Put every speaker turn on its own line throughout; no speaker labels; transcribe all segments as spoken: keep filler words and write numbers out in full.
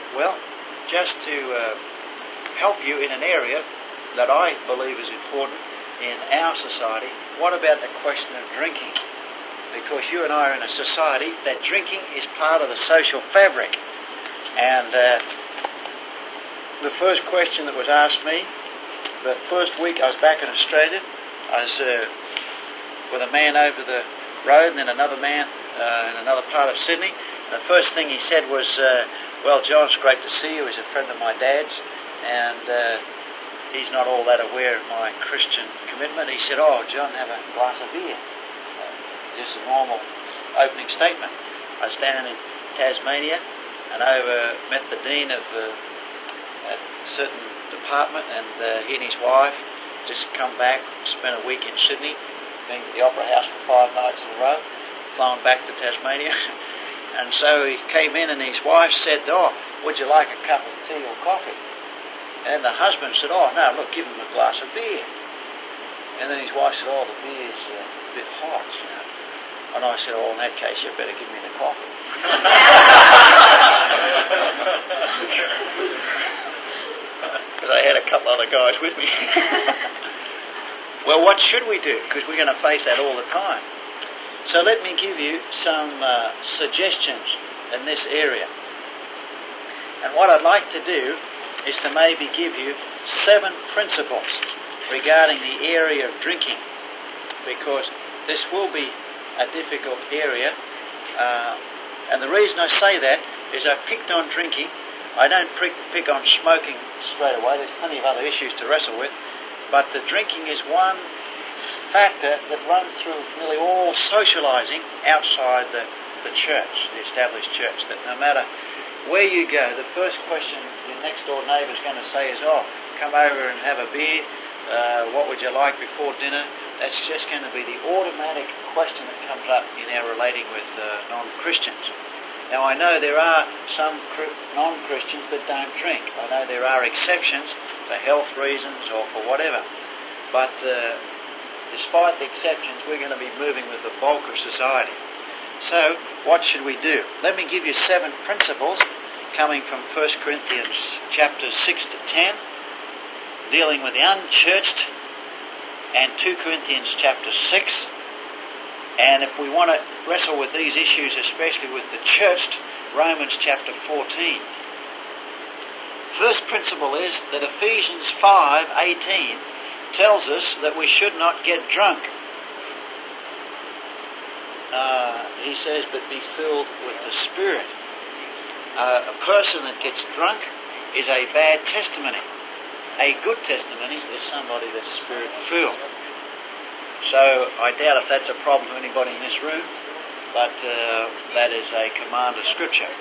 Well, just to uh, help you in an area that I believe is important in our society, what about the question of drinking? Because you and I are in a society that drinking is part of the social fabric. And uh, the first question that was asked me, the first week I was back in Australia, I was uh, with a man over the road and then another man uh, in another part of Sydney. And the first thing he said was, uh, well, John, it's great to see you. He's a friend of my dad's, and uh, he's not all that aware of my Christian commitment. He said, oh, John, have a glass of beer. Uh, just a normal opening statement. I was down in Tasmania and over met the dean of uh, a certain department, and uh, he and his wife just come back, spent a week in Sydney, been to the Opera House for five nights in a row, flown back to Tasmania. And so he came in and his wife said, oh, would you like a cup of tea or coffee? And the husband said, oh, no, look, give him a glass of beer. And then his wife said, oh, the beer's uh, a bit hot, you know. And I said, oh, in that case, you better give me the coffee. Because I had a couple other guys with me. Well, what should we do? Because we're going to face that all the time. So let me give you some uh, suggestions in this area. And what I'd like to do is to maybe give you seven principles regarding the area of drinking, because this will be a difficult area. Uh, and the reason I say that is I picked on drinking. I don't pick, pick on smoking straight away. There's plenty of other issues to wrestle with. But the drinking is one factor that runs through nearly all socialising outside the, the church, the established church, that no matter where you go, the first question your next door neighbour is going to say is, oh, come over and have a beer, uh, what would you like before dinner? That's just going to be the automatic question that comes up in our relating with uh, non-Christians. Now, I know there are some non-Christians that don't drink. I know there are exceptions for health reasons or for whatever. But uh, despite the exceptions, we're going to be moving with the bulk of society. So, what should we do? Let me give you seven principles coming from First Corinthians chapters six to ten, dealing with the unchurched, and two Corinthians chapter six. And if we want to wrestle with these issues, especially with the churched, Romans chapter fourteen. First principle is that Ephesians five eighteen tells us that we should not get drunk. Uh, he says, but be filled with the Spirit. Uh, a person that gets drunk is a bad testimony. A good testimony is somebody that's Spirit-filled. So I doubt if that's a problem for anybody in this room, but uh, that is a command of Scripture.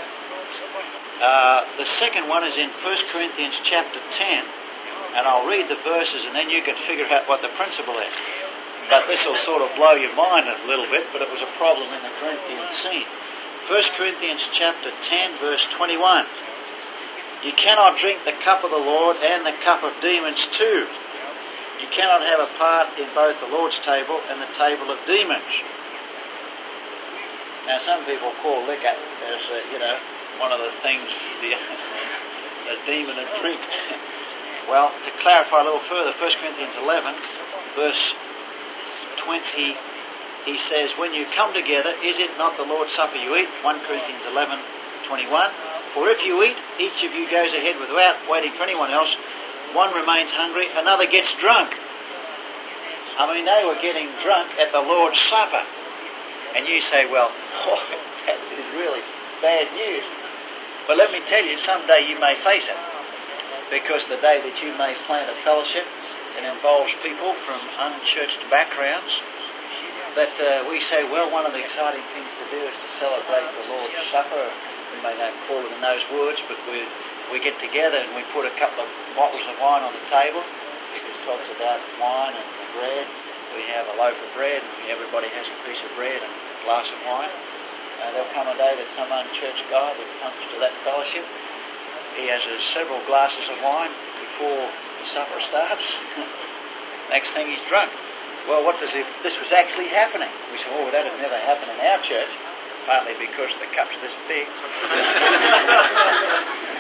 Uh, the second one is in First Corinthians chapter ten, and I'll read the verses and then you can figure out what the principle is. But this will sort of blow your mind a little bit, but it was a problem in the Corinthian scene. First Corinthians chapter ten, verse twenty-one. You cannot drink the cup of the Lord and the cup of demons too. You cannot have a part in both the Lord's table and the table of demons. Now, some people call liquor as, uh, you know, one of the things, the, the demon of drink. Well, to clarify a little further, First Corinthians eleven, verse twenty, he says, when you come together, is it not the Lord's Supper you eat? First Corinthians eleven, twenty-one. For if you eat, each of you goes ahead without waiting for anyone else. One remains hungry, another gets drunk. I mean, they were getting drunk at the Lord's Supper. And you say, well, oh, that is really bad news. But let me tell you, someday you may face it. Because the day that you may plant a fellowship that involves people from unchurched backgrounds, that uh, we say, well, one of the exciting things to do is to celebrate the Lord's Supper. We may not call it in those words, but we we get together and we put a couple of bottles of wine on the table. It talks about wine and bread. We have a loaf of bread, and everybody has a piece of bread and a glass of wine. Uh, there'll come a day that some unchurched guy that comes to that fellowship, he has uh, several glasses of wine before the supper starts. Next thing he's drunk. Well, what does if this was actually happening? We say, oh, that would never happen in our church, partly because the cup's this big.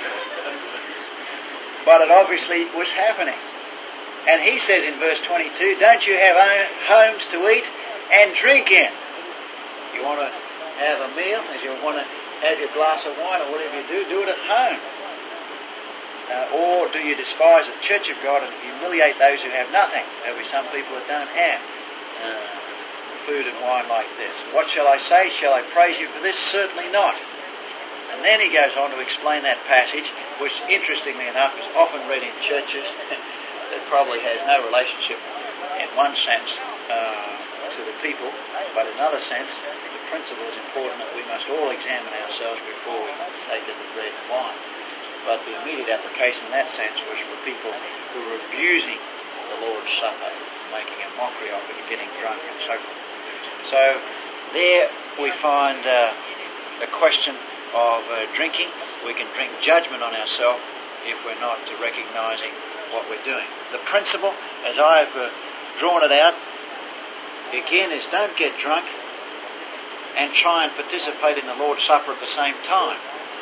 but it obviously was happening. And he says in verse twenty-two, don't you have homes to eat and drink in? You want to have a meal, as you want to have your glass of wine or whatever you do, do it at home. Uh, or do you despise the church of God and humiliate those who have nothing? There'll be some people that don't have uh, food and wine like this. What shall I say? Shall I praise you for this? Certainly not. And then he goes on to explain that passage, which interestingly enough is often read in churches that probably has no relationship in one sense uh, to the people, but in another sense the principle is important that we must all examine ourselves before we take to the bread and wine. But the immediate application in that sense was for people who were abusing the Lord's Supper, making a mockery of it, getting drunk and so forth. So there we find uh, the question of uh, drinking. We can drink judgment on ourselves if we're not uh, recognising what we're doing. The principle, as I've uh, drawn it out, again is don't get drunk and try and participate in the Lord's Supper at the same time.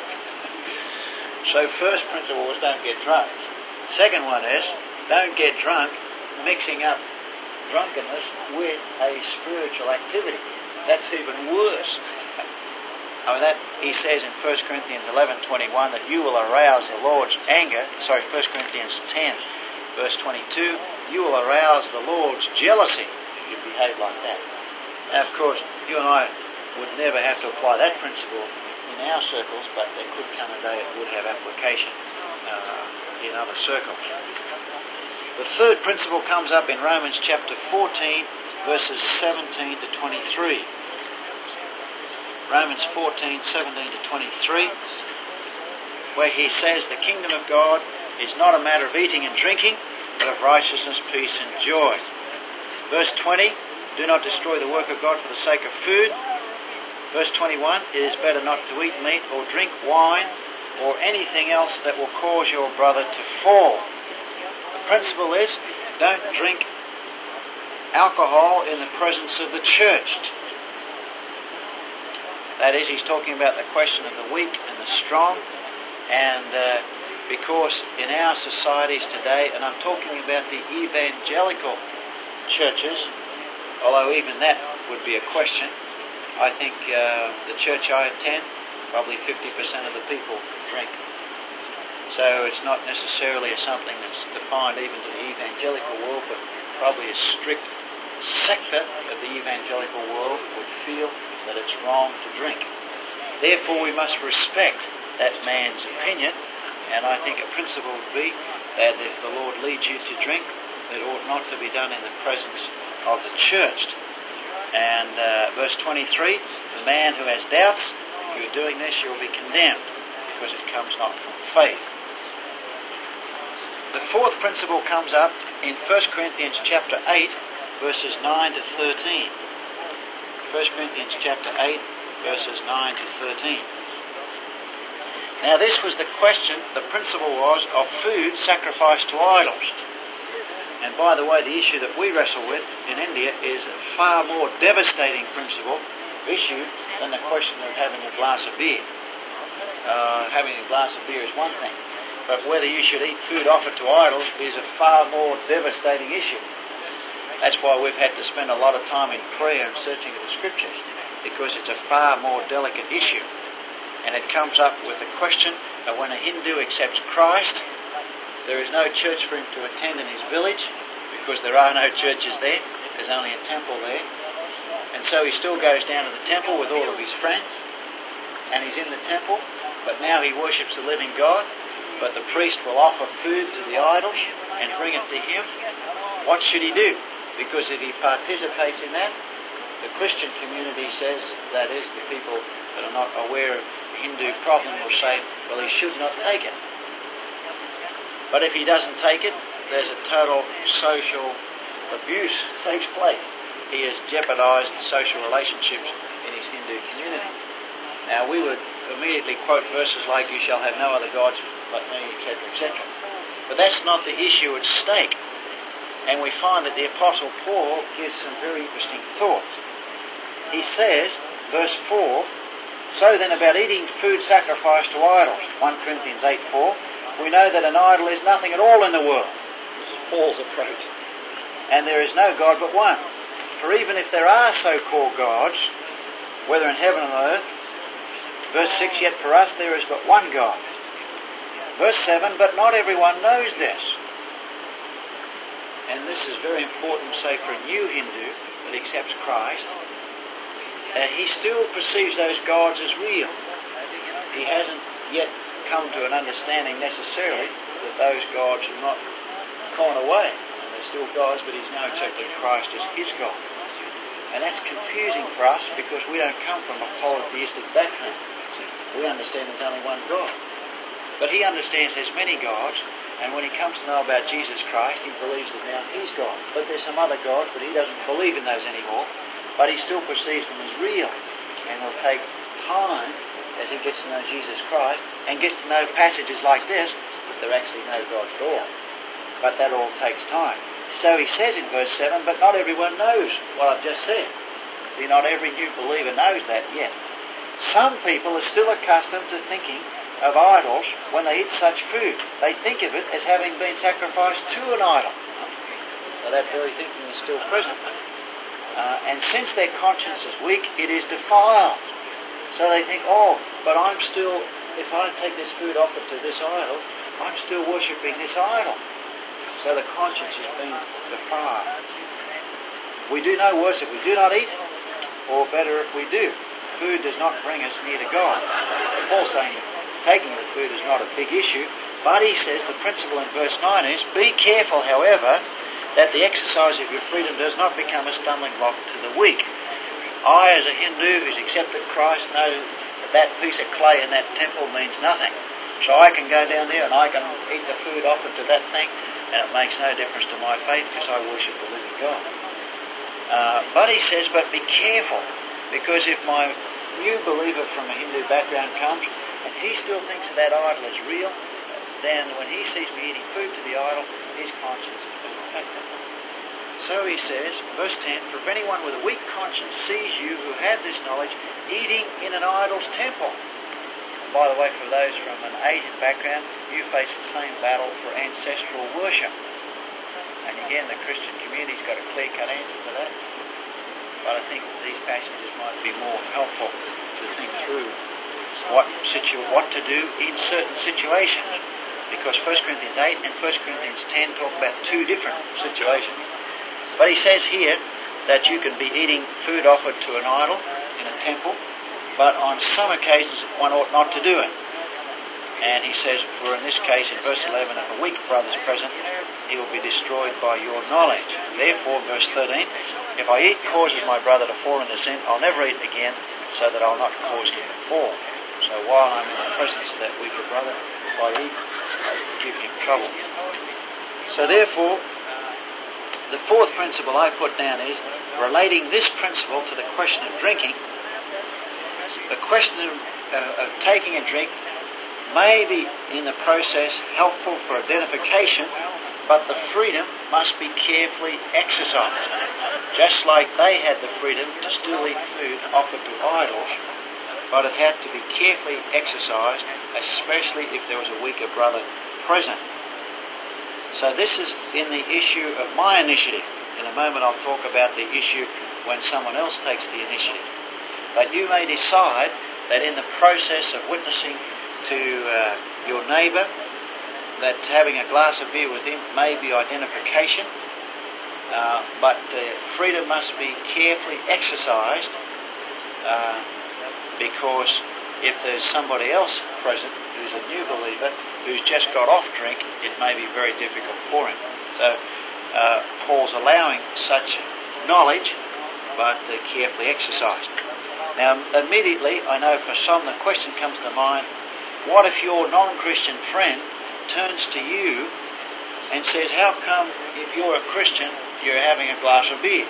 So first principle was don't get drunk. Second one is don't get drunk mixing up drunkenness with a spiritual activity. That's even worse. I mean, that he says in First Corinthians eleven twenty-one that you will arouse the Lord's anger. Sorry, First Corinthians ten, verse twenty-two, you will arouse the Lord's jealousy if you behave like that. Now, of course, you and I would never have to apply that principle in our circles, but there could come a day it would have application uh, in other circles. The third principle comes up in Romans chapter fourteen, verses seventeen to twenty-three. Romans fourteen, seventeen to twenty-three, where he says the kingdom of God is not a matter of eating and drinking, but of righteousness, peace and joy. Verse twenty, do not destroy the work of God for the sake of food. Verse twenty-one, it is better not to eat meat or drink wine or anything else that will cause your brother to fall. The principle is don't drink alcohol in the presence of the church. That is, he's talking about the question of the weak and the strong, and uh, because in our societies today, and I'm talking about the evangelical churches, although even that would be a question, I think uh, the church I attend, probably fifty percent of the people drink. So it's not necessarily something that's defined even to the evangelical world, but probably a strict sector of the evangelical world would feel that it's wrong to drink. Therefore, we must respect that man's opinion, and I think a principle would be that if the Lord leads you to drink, it ought not to be done in the presence of the church. And uh, verse twenty-three, the man who has doubts, if you're doing this, you'll be condemned, because it comes not from faith. The fourth principle comes up in First Corinthians chapter eight, verses nine to thirteen. First Corinthians chapter eight, verses nine to thirteen. Now this was the question, the principle was of food sacrificed to idols. And by the way, the issue that we wrestle with in India is a far more devastating principle, issue, than the question of having a glass of beer. Uh, having a glass of beer is one thing, but whether you should eat food offered to idols is a far more devastating issue. That's why we've had to spend a lot of time in prayer and searching of the Scriptures, because it's a far more delicate issue. And it comes up with the question of when a Hindu accepts Christ, there is no church for him to attend in his village, because there are no churches there. There's only a temple there. And so he still goes down to the temple with all of his friends, and he's in the temple, but now he worships the living God, but the priest will offer food to the idols and bring it to him. What should he do? Because if he participates in that, the Christian community says, that is, the people that are not aware of the Hindu problem will say, well, he should not take it. But if he doesn't take it, there's a total social abuse takes place. He has jeopardized the social relationships in his Hindu community. Now, we would immediately quote verses like, you shall have no other gods but me, et cetera, et cetera. But that's not the issue at stake. And we find that the Apostle Paul gives some very interesting thoughts. He says, verse four, so then about eating food sacrificed to idols, First Corinthians eight four, we know that an idol is nothing at all in the world.
This is Paul's approach.
And there is no God but one. For even if there are so-called gods, whether in heaven or earth, verse six, yet for us there is but one God. Verse seven, but not everyone knows this. And this is very important, say, for a new Hindu that accepts Christ. Uh, he still perceives those gods as real. He hasn't yet come to an understanding necessarily that those gods are not gone away. And they're still gods, but he's now accepted Christ as his God. And that's confusing for us because we don't come from a polytheistic background. We understand there's only one God. But he understands there's many gods, and when he comes to know about Jesus Christ, he believes that now he's God. But there's some other gods, but he doesn't believe in those anymore. But he still perceives them as real. And it'll take time as he gets to know Jesus Christ and gets to know passages like this that there are actually no gods at all. But that all takes time. So he says in verse seven, but not everyone knows what I've just said. See, not every new believer knows that yet. Some people are still accustomed to thinking of idols when they eat such food. They think of it as having been sacrificed to an idol. So that very thinking is still present. Uh, and since their conscience is weak, it is defiled. So they think, oh, but I'm still, if I take this food offered to this idol, I'm still worshipping this idol. So the conscience is being defiled. We do no worship. We do not eat, or better if we do. Food does not bring us near to God. Paul's saying that taking the food is not a big issue, but he says the principle in verse nine is, be careful, however, that the exercise of your freedom does not become a stumbling block to the weak. I, as a Hindu who's accepted Christ, know that that piece of clay in that temple means nothing. So I can go down there and I can eat the food offered to that thing, and it makes no difference to my faith because I worship the living God. Uh, but he says, but be careful, because if my new believer from a Hindu background comes and he still thinks that, that idol is real, then when he sees me eating food to the idol, his conscience is being affected. So he says, verse ten, for if anyone with a weak conscience sees you who have this knowledge eating in an idol's temple. And by the way, for those from an Asian background, you face the same battle for ancestral worship. And again, the Christian community's got a clear-cut answer to that. But I think these passages might be more helpful to think through what situ- what to do in certain situations. Because First Corinthians eight and First Corinthians ten talk about two different situations. But he says here that you can be eating food offered to an idol in a temple, but on some occasions one ought not to do it. And he says, for in this case, in verse eleven, if a weak brother is present, he will be destroyed by your knowledge. Therefore, verse thirteen, if I eat causes my brother to fall into sin, I'll never eat again, so that I'll not cause him to fall. So while I'm in the presence of that weaker brother, if I eat, I give him trouble. So therefore, the fourth principle I put down is relating this principle to the question of drinking. The question of, uh, of taking a drink may be in the process helpful for identification, but the freedom must be carefully exercised. Just like they had the freedom to still eat food offered to idols, but it had to be carefully exercised, especially if there was a weaker brother present. So this is in the issue of my initiative. In a moment I'll talk about the issue when someone else takes the initiative. But you may decide that in the process of witnessing to uh, your neighbour, that having a glass of beer with him may be identification, uh, but uh, freedom must be carefully exercised uh, because if there's somebody else present who's a new believer who's just got off drink, it may be very difficult for him. So uh, Paul's allowing such knowledge, but uh, carefully exercised. Now immediately, I know for some the question comes to mind, what if your non-Christian friend turns to you and says, how come if you're a Christian you're having a glass of beer?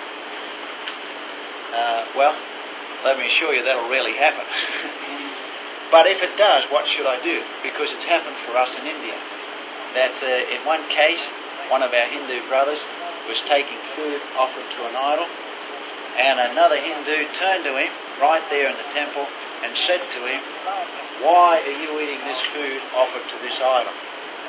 Uh, well, let me assure you that'll rarely happen. But if it does, what should I do? Because it's happened for us in India. That uh, in one case, one of our Hindu brothers was taking food offered to an idol, and another Hindu turned to him right there in the temple and said to him, why are you eating this food offered to this idol?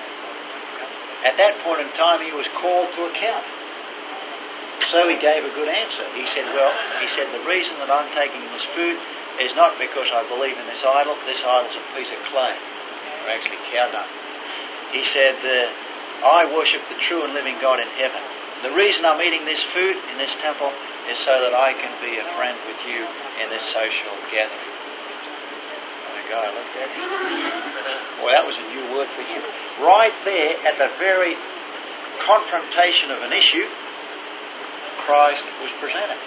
At that point in time, he was called to account. So he gave a good answer. He said, well, he said, the reason that I'm taking this food is not because I believe in this idol. This idol's a piece of clay, or actually cow dung. He said, uh, I worship the true and living God in heaven. The reason I'm eating this food in this temple is so that I can be a friend with you in this social gathering. And the guy looked at him. Well, that was a new word for him. Right there at the very confrontation of an issue, Christ was presented.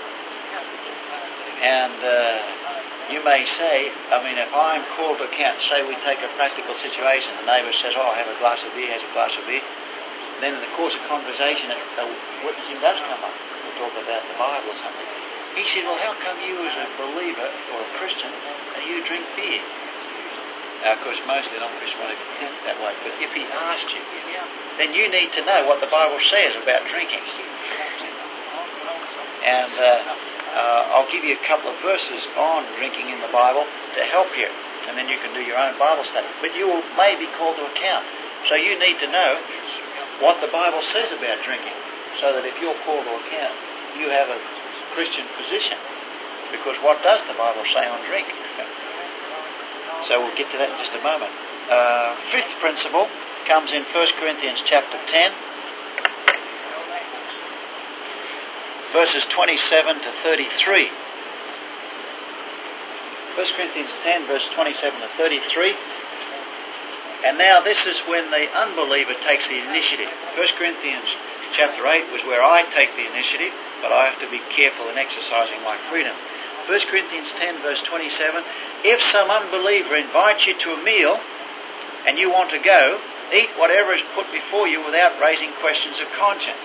And uh, you may say, I mean, if I'm called to account, say we take a practical situation, the neighbour says, oh, have a glass of beer, has a glass of beer. Then in the course of conversation, the witnessing does come up. We'll talk about the Bible or something. He said, well, how come you as a believer or a Christian, uh, you drink beer? Now, of course, mostly non-Christians won't think that way. But if he asked you, then you need to know what the Bible says about drinking. And uh, uh, I'll give you a couple of verses on drinking in the Bible to help you. And then you can do your own Bible study. But you will, may be called to account. So you need to know what the Bible says about drinking. So that if you're called to account, you have a Christian position. Because what does the Bible say on drink? So we'll get to that in just a moment. Uh, fifth principle comes in First Corinthians chapter ten, verses twenty-seven to thirty-three. First Corinthians ten, verse twenty-seven to thirty-three. And now this is when the unbeliever takes the initiative. First Corinthians chapter eight was where I take the initiative, but I have to be careful in exercising my freedom. First Corinthians ten, verse twenty-seven, if some unbeliever invites you to a meal and you want to go, eat whatever is put before you without raising questions of conscience.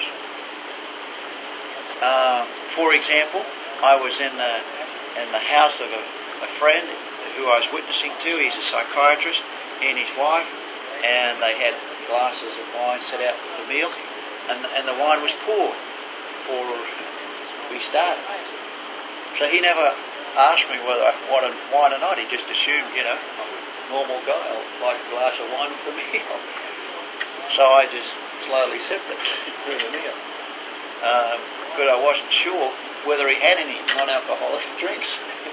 Uh, for example, I was in the, in the house of a, a friend who I was witnessing to. He's a psychiatrist, he and his wife, and they had glasses of wine set out with the meal, and, and the wine was poured before we started. So he never asked me whether I wanted wine or not. He just assumed, you know, I'm a normal guy. I'll like a glass of wine with the meal. So I just slowly sipped it through the meal. Um, but I wasn't sure whether he had any non-alcoholic drinks.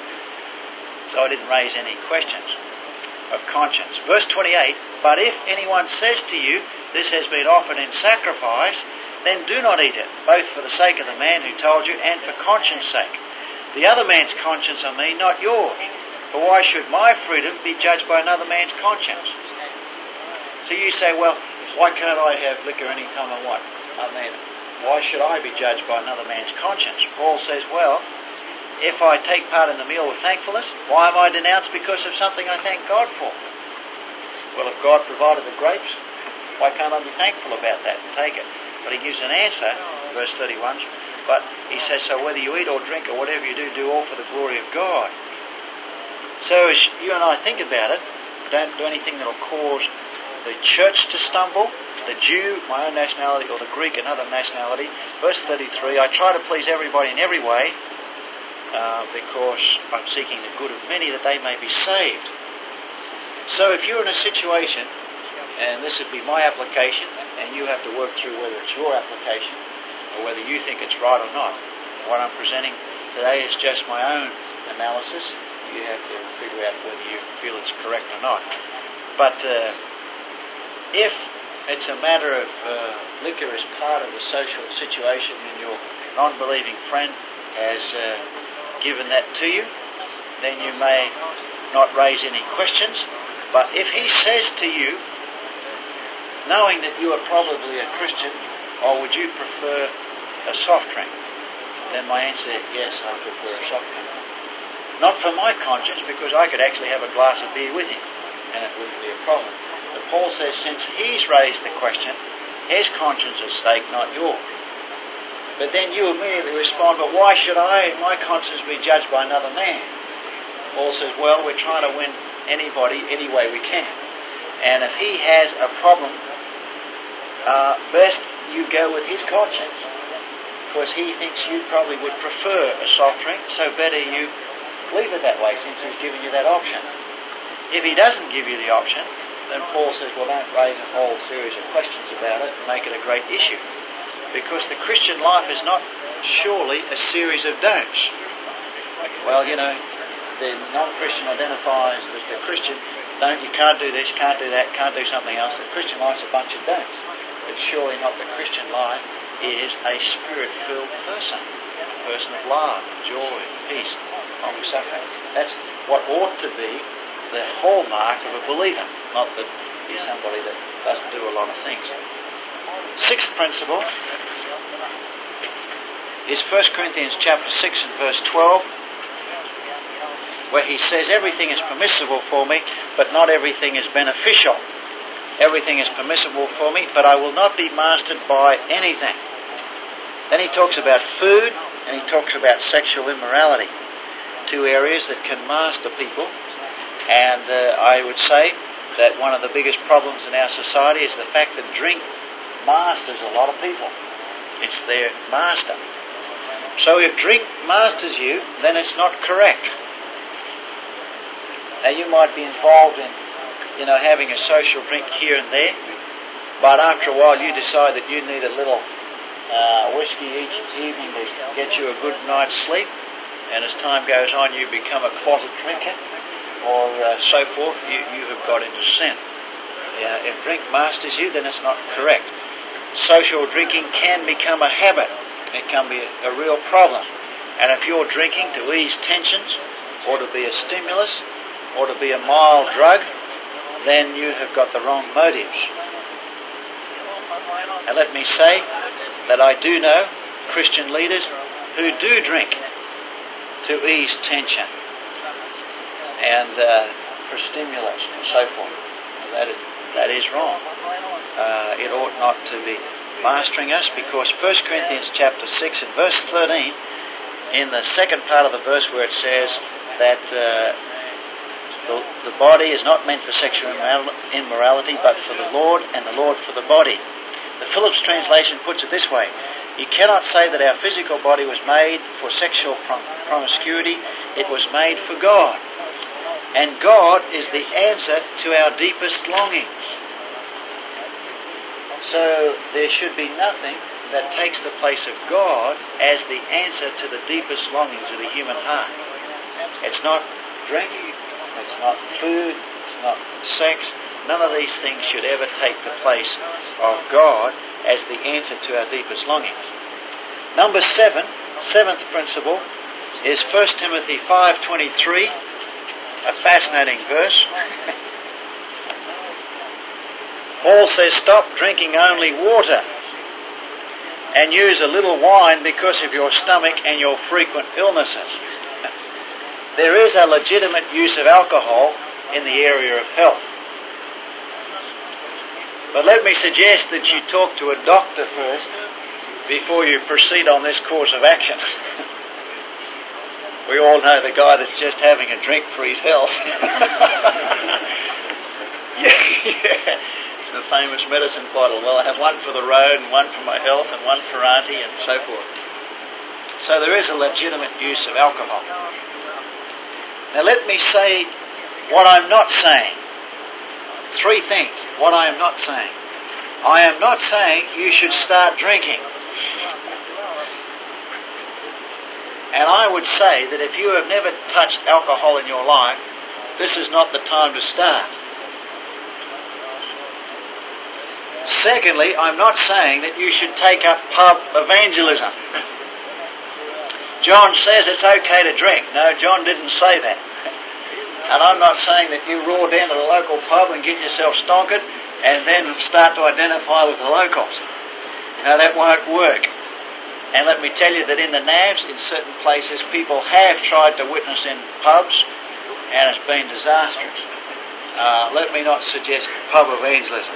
So I didn't raise any questions of conscience. Verse twenty-eight, but if anyone says to you, this has been offered in sacrifice, then do not eat it, both for the sake of the man who told you and for conscience sake. The other man's conscience, I mean, not yours. For why should my freedom be judged by another man's conscience? So you say, well, why can't I have liquor any time I want? I mean, why should I be judged by another man's conscience? Paul says, well, if I take part in the meal with thankfulness, why am I denounced because of something I thank God for? Well, if God provided the grapes, why can't I be thankful about that and take it? But he gives an answer, verse thirty-one, but he says, so whether you eat or drink or whatever you do, do all for the glory of God. So as you and I think about it, don't do anything that will cause the church to stumble, the Jew, my own nationality, or the Greek, another nationality. Verse thirty-three, I try to please everybody in every way, uh, because I'm seeking the good of many that they may be saved. So if you're in a situation, and this would be my application, and you have to work through whether it's your application, or whether you think it's right or not. What I'm presenting today is just my own analysis. You have to figure out whether you feel it's correct or not. But uh, if it's a matter of uh, liquor as part of the social situation and your non-believing friend has uh, given that to you, then you may not raise any questions. But if he says to you, knowing that you are probably a Christian, or would you prefer a soft drink? Then my answer is yes, I prefer a soft drink. Not for my conscience, because I could actually have a glass of beer with him, and it wouldn't be a problem. But Paul says, since he's raised the question, his conscience is at stake, not yours. But then you immediately respond, but why should I, my conscience, be judged by another man? Paul says, well, we're trying to win anybody any way we can. And if he has a problem, uh, best you go with his conscience, because he thinks you probably would prefer a soft drink, so better you leave it that way since he's given you that option. If he doesn't give you the option, then Paul says, well, don't raise a whole series of questions about it and make it a great issue. Because the Christian life is not surely a series of don'ts. Well, you know, the non-Christian identifies that the Christian, don't, you can't do this, can't do that, can't do something else. The Christian life's a bunch of don'ts. But surely not. The Christian life is a spirit-filled person. A person of love, joy, peace, long-suffering. That's what ought to be the hallmark of a believer, not that he's somebody that doesn't do a lot of things. Sixth principle is First Corinthians chapter six and verse twelve, where he says, everything is permissible for me, but not everything is beneficial. Everything is permissible for me, but I will not be mastered by anything. Then he talks about food, and he talks about sexual immorality, two areas that can master people. And uh, I would say that one of the biggest problems in our society is the fact that drink masters a lot of people. It's their master. So if drink masters you, then it's not correct. Now you might be involved in, you know, having a social drink here and there, but after a while you decide that you need a little uh, whiskey each evening to get you a good night's sleep, and as time goes on you become a closet drinker, or uh, so forth, you, you have got into sin. Uh, if drink masters you, then it's not correct. Social drinking can become a habit. It can be a, a real problem. And if you're drinking to ease tensions, or to be a stimulus, or to be a mild drug, then you have got the wrong motives. And let me say that I do know Christian leaders who do drink to ease tension and uh, for stimulus and so forth. That is, that is wrong. Uh, it ought not to be mastering us, because First Corinthians chapter six and verse thirteen, in the second part of the verse where it says that uh, the, the body is not meant for sexual immorality, but for the Lord, and the Lord for the body. The Phillips translation puts it this way: you cannot say that our physical body was made for sexual prom- promiscuity. It was made for God. And God is the answer to our deepest longings. So there should be nothing that takes the place of God as the answer to the deepest longings of the human heart. It's not drink, it's not food, it's not sex. None of these things should ever take the place of God as the answer to our deepest longings. Number seven, seventh principle, is First Timothy five twenty-three. A fascinating verse. Paul says, stop drinking only water and use a little wine because of your stomach and your frequent illnesses. There is a legitimate use of alcohol in the area of health. But let me suggest that you talk to a doctor first before you proceed on this course of action. We all know the guy that's just having a drink for his health. yeah, yeah. The famous medicine bottle. Well, I have one for the road and one for my health and one for auntie and so forth. So there is a legitimate use of alcohol. Now let me say what I'm not saying. Three things. What I am not saying. I am not saying you should start drinking. And I would say that if you have never touched alcohol in your life, this is not the time to start. Secondly, I'm not saying that you should take up pub evangelism. John says it's okay to drink. No, John didn't say that. And I'm not saying that you roar down to the local pub and get yourself stonkered and then start to identify with the locals. Now that won't work. And let me tell you that in the N A Vs, in certain places, people have tried to witness in pubs, and it's been disastrous. Uh, let me not suggest pub evangelism.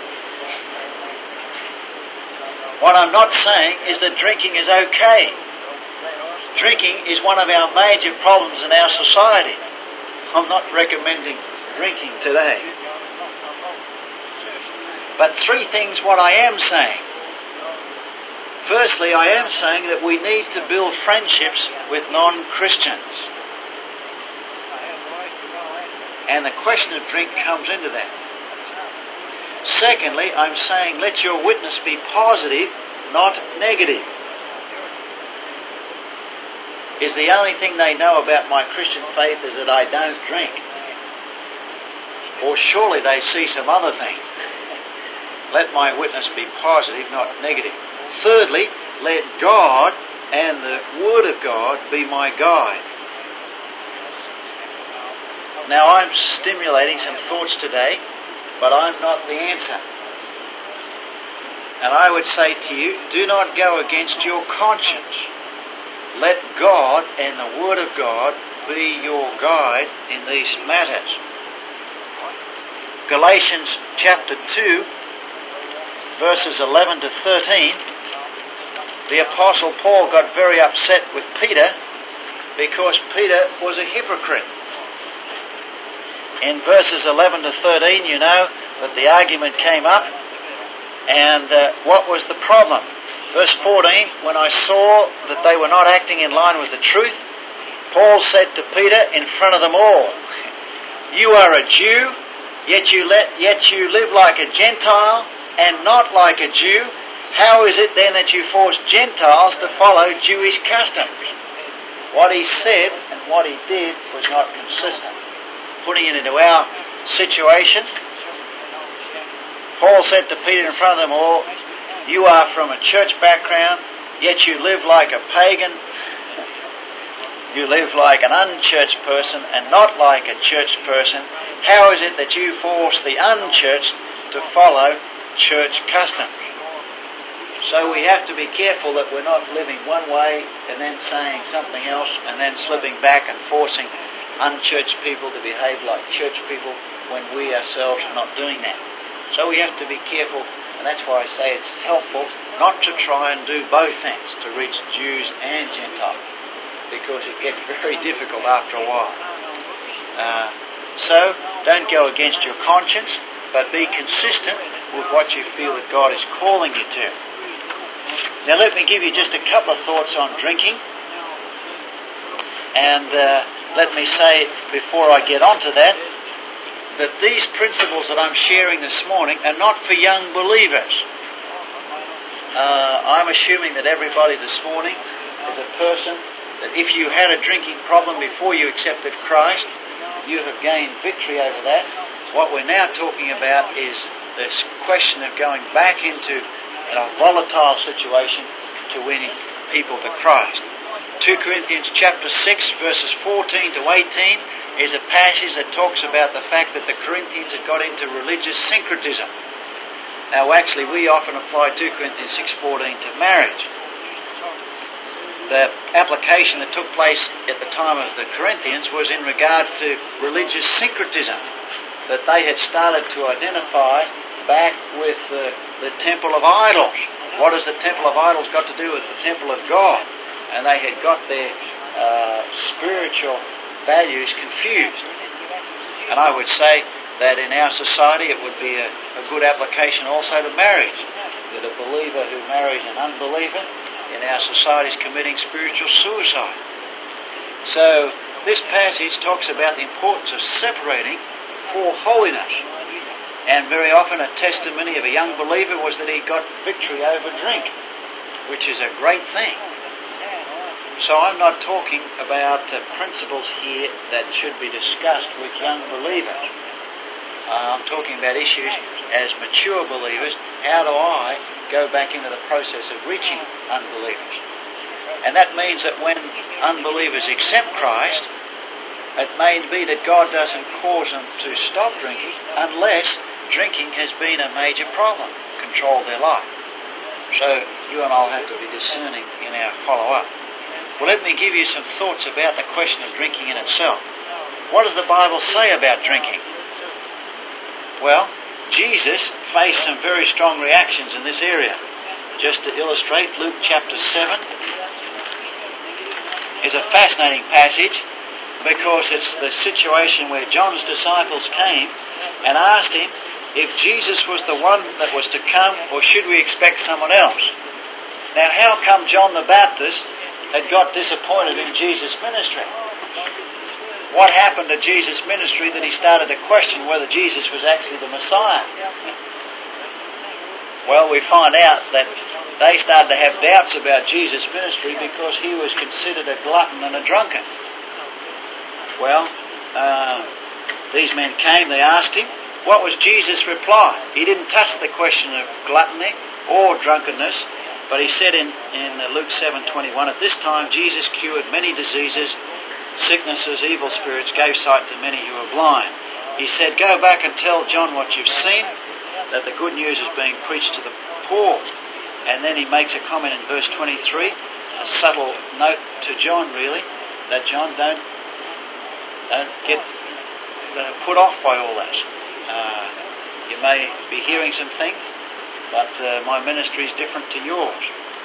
What I'm not saying is that drinking is okay. Drinking is one of our major problems in our society. I'm not recommending drinking today. But three things what I am saying. Firstly, I am saying that we need to build friendships with non-Christians. And the question of drink comes into that. Secondly, I'm saying let your witness be positive, not negative. Is the only thing they know about my Christian faith is that I don't drink? Or surely they see some other things. Let my witness be positive, not negative. Thirdly, let God and the Word of God be my guide. Now I'm stimulating some thoughts today, but I'm not the answer. And I would say to you, do not go against your conscience. Let God and the Word of God be your guide in these matters. Galatians chapter two, verses eleven to thirteen, the Apostle Paul got very upset with Peter because Peter was a hypocrite. In verses eleven to thirteen, you know that the argument came up, and uh, what was the problem? Verse fourteen, when I saw that they were not acting in line with the truth, Paul said to Peter in front of them all, you are a Jew, yet you, let, yet you live like a Gentile and not like a Jew. How is it then that you force Gentiles to follow Jewish customs? What he said and what he did was not consistent. Putting it into our situation, Paul said to Peter in front of them all, you are from a church background, yet you live like a pagan. You live like an unchurched person and not like a church person. How is it that you force the unchurched to follow church customs? So we have to be careful that we're not living one way and then saying something else and then slipping back and forcing unchurched people to behave like church people when we ourselves are not doing that. So we have to be careful, and that's why I say it's helpful not to try and do both things, to reach Jews and Gentiles, because it gets very difficult after a while. Uh, so don't go against your conscience, but be consistent with what you feel that God is calling you to. Now let me give you just a couple of thoughts on drinking. And uh, let me say, before I get onto that, that these principles that I'm sharing this morning are not for young believers. Uh, I'm assuming that everybody this morning is a person that if you had a drinking problem before you accepted Christ, you have gained victory over that. What we're now talking about is this question of going back into a volatile situation to winning people to Christ. Second Corinthians chapter six, verses fourteen to eighteen is a passage that talks about the fact that the Corinthians had got into religious syncretism. Now actually we often apply Second Corinthians six fourteen to marriage. The application that took place at the time of the Corinthians was in regard to religious syncretism that they had started to identify back with the, the temple of idols. What has the temple of idols got to do with the temple of God? And they had got their uh, spiritual values confused. And I would say that in our society it would be a, a good application also to marriage. That a believer who marries an unbeliever in our society is committing spiritual suicide. So this passage talks about the importance of separating for holiness. And very often a testimony of a young believer was that he got victory over drink, which is a great thing. So I'm not talking about uh, principles here that should be discussed with young believers. Uh, I'm talking about issues as mature believers. How do I go back into the process of reaching unbelievers? And that means that when unbelievers accept Christ, it may be that God doesn't cause them to stop drinking unless drinking has been a major problem, control their life. So you and I have to be discerning in our follow-up. Well, let me give you some thoughts about the question of drinking in itself. What does the Bible say about drinking? Well, Jesus faced some very strong reactions in this area. Just to illustrate, Luke chapter seven is a fascinating passage because it's the situation where John's disciples came and asked him if Jesus was the one that was to come or should we expect someone else. Now, how come John the Baptist had got disappointed in Jesus' ministry? What happened to Jesus' ministry that he started to question whether Jesus was actually the Messiah? Well, we find out that they started to have doubts about Jesus' ministry because he was considered a glutton and a drunkard. Well, uh, these men came, they asked him. What was Jesus' reply? He didn't touch the question of gluttony or drunkenness, but he said in, in Luke seven twenty-one, at this time Jesus cured many diseases, sicknesses, evil spirits, gave sight to many who were blind. He said, go back and tell John what you've seen, that the good news is being preached to the poor. And then he makes a comment in verse twenty-three, a subtle note to John really, that John don't, don't get uh, put off by all that. Uh, you may be hearing some things, but uh, my ministry is different to yours.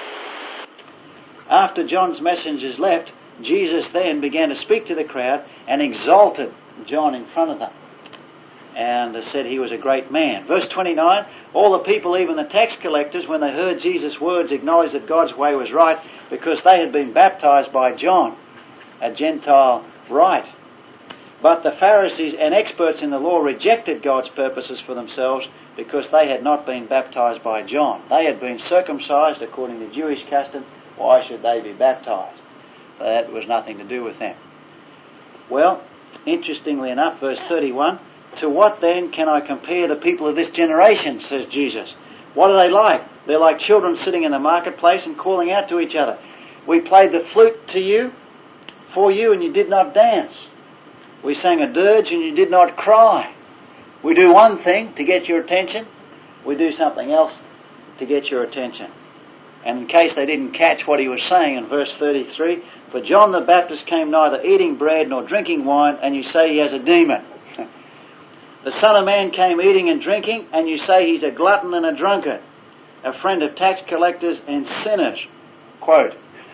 After John's messengers left, Jesus then began to speak to the crowd and exalted John in front of them, and said he was a great man. Verse twenty-nine, all the people, even the tax collectors, when they heard Jesus' words, acknowledged that God's way was right because they had been baptized by John, a Gentile rite. But the Pharisees and experts in the law rejected God's purposes for themselves because they had not been baptized by John. They had been circumcised according to Jewish custom. Why should they be baptized? That was nothing to do with them. Well, interestingly enough, verse thirty-one, to what then can I compare the people of this generation, says Jesus. What are they like? They're like children sitting in the marketplace and calling out to each other. We played the flute to you, for you, and you did not dance. We sang a dirge and you did not cry. We do one thing to get your attention. We do something else to get your attention. And in case they didn't catch what he was saying in verse thirty-three, for John the Baptist came neither eating bread nor drinking wine, and you say he has a demon. The Son of Man came eating and drinking, and you say he's a glutton and a drunkard, a friend of tax collectors and sinners. Quote.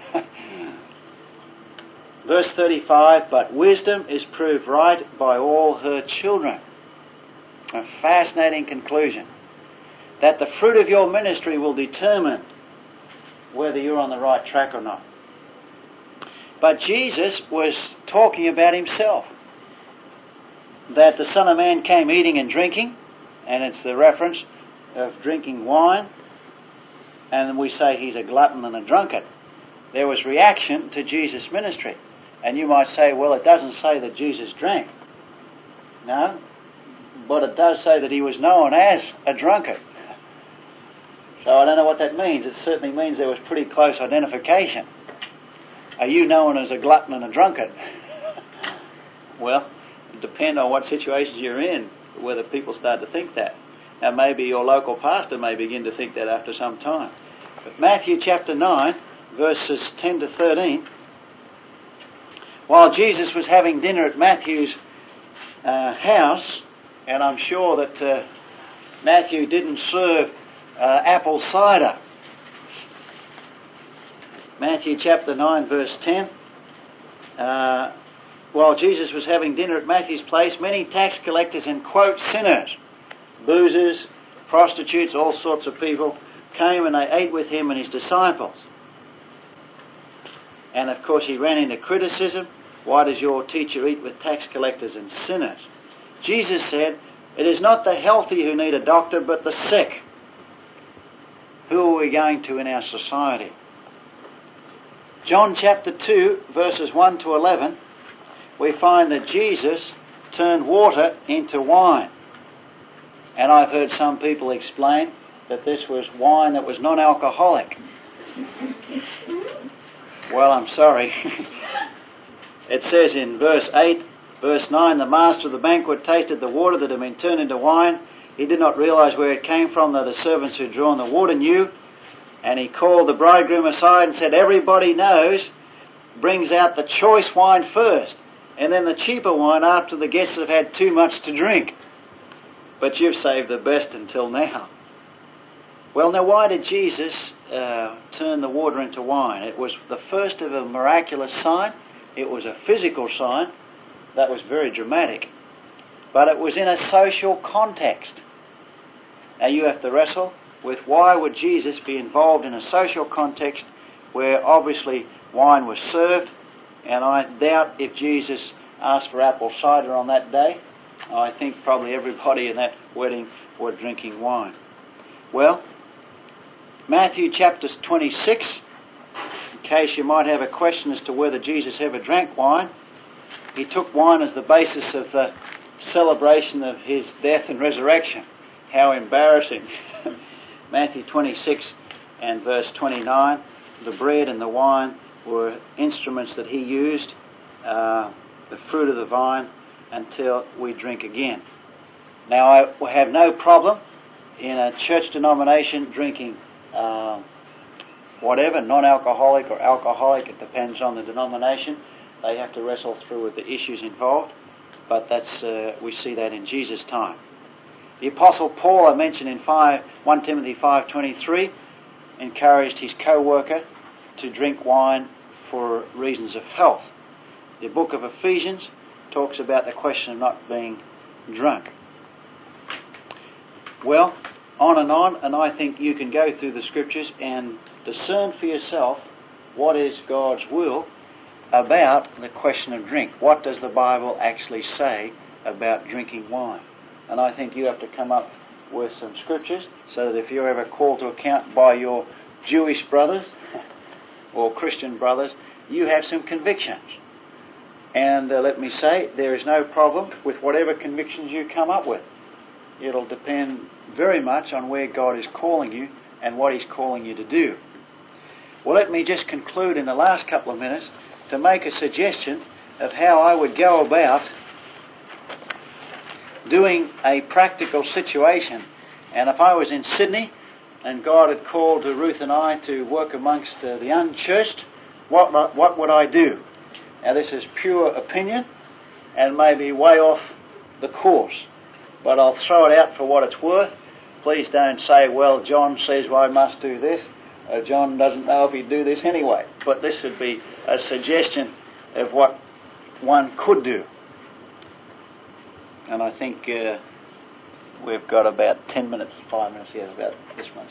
Verse thirty-five, but wisdom is proved right by all her children. A fascinating conclusion. That the fruit of your ministry will determine whether you're on the right track or not. But Jesus was talking about himself. That the Son of Man came eating and drinking, and it's the reference of drinking wine, and we say he's a glutton and a drunkard. There was reaction to Jesus' ministry. And you might say, well, it doesn't say that Jesus drank. No, but it does say that he was known as a drunkard. So I don't know what that means. It certainly means there was pretty close identification. Are you known as a glutton and a drunkard? Well, it depends on what situations you're in, whether people start to think that. Now maybe your local pastor may begin to think that after some time. But Matthew chapter nine, verses ten to thirteen, while Jesus was having dinner at Matthew's uh, house, and I'm sure that uh, Matthew didn't serve uh, apple cider. Matthew chapter nine, verse ten, uh, while Jesus was having dinner at Matthew's place, many tax collectors and, quote, sinners, boozers, prostitutes, all sorts of people, came and they ate with him and his disciples. And of course he ran into criticism. Why does your teacher eat with tax collectors and sinners? Jesus said, it is not the healthy who need a doctor, but the sick. Who are we going to in our society? John chapter two, verses one to eleven, we find that Jesus turned water into wine. And I've heard some people explain that this was wine that was non-alcoholic. Well, I'm sorry. It says in verse eight, verse nine, the master of the banquet tasted the water that had been turned into wine. He did not realize where it came from, though the servants who had drawn the water knew. And he called the bridegroom aside and said, everybody knows, brings out the choice wine first, and then the cheaper wine after the guests have had too much to drink. But you've saved the best until now. Well, now why did Jesus uh, turn the water into wine? It was the first of a miraculous sign. It was a physical sign that was very dramatic. But it was in a social context. Now you have to wrestle with why would Jesus be involved in a social context where obviously wine was served, and I doubt if Jesus asked for apple cider on that day. I think probably everybody in that wedding were drinking wine. Well, Matthew chapter twenty-six, in case you might have a question as to whether Jesus ever drank wine. He took wine as the basis of the celebration of his death and resurrection. How embarrassing. Matthew twenty-six and verse twenty-nine, the bread and the wine were instruments that he used, uh, the fruit of the vine, until we drink again. Now, I have no problem in a church denomination drinking uh, whatever, non-alcoholic or alcoholic, it depends on the denomination. They have to wrestle through with the issues involved, but that's uh, we see that in Jesus' time. The Apostle Paul, I mentioned in five, First Timothy five twenty-three, encouraged his co-worker to drink wine for reasons of health. The book of Ephesians talks about the question of not being drunk. Well, on and on, and I think you can go through the scriptures and discern for yourself what is God's will about the question of drink. What does the Bible actually say about drinking wine? And I think you have to come up with some scriptures so that if you're ever called to account by your Jewish brothers or Christian brothers, you have some convictions. And uh, let me say, there is no problem with whatever convictions you come up with. It'll depend very much on where God is calling you and what He's calling you to do. Well, let me just conclude in the last couple of minutes to make a suggestion of how I would go about doing a practical situation. And if I was in Sydney and God had called Ruth and I to work amongst uh, the unchurched, what, what would I do? Now, this is pure opinion and maybe way off the course, but I'll throw it out for what it's worth. Please don't say, well, John says well, I must do this. Uh, John doesn't know if he'd do this anyway. But this would be a suggestion of what one could do. And I think uh, we've got about ten minutes, five minutes here, about this much.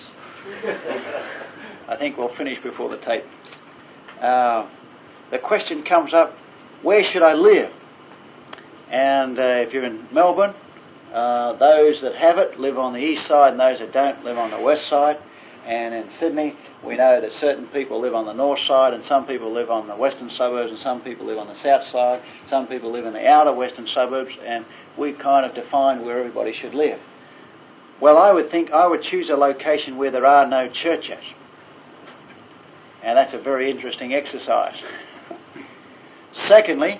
I think we'll finish before the tape. Uh, the question comes up, where should I live? And uh, if you're in Melbourne, uh, those that have it live on the east side and those that don't live on the west side. And in Sydney, we know that certain people live on the north side and some people live on the western suburbs and some people live on the south side. Some people live in the outer western suburbs, and we kind of define where everybody should live. Well, I would think I would choose a location where there are no churches. And that's a very interesting exercise. Secondly,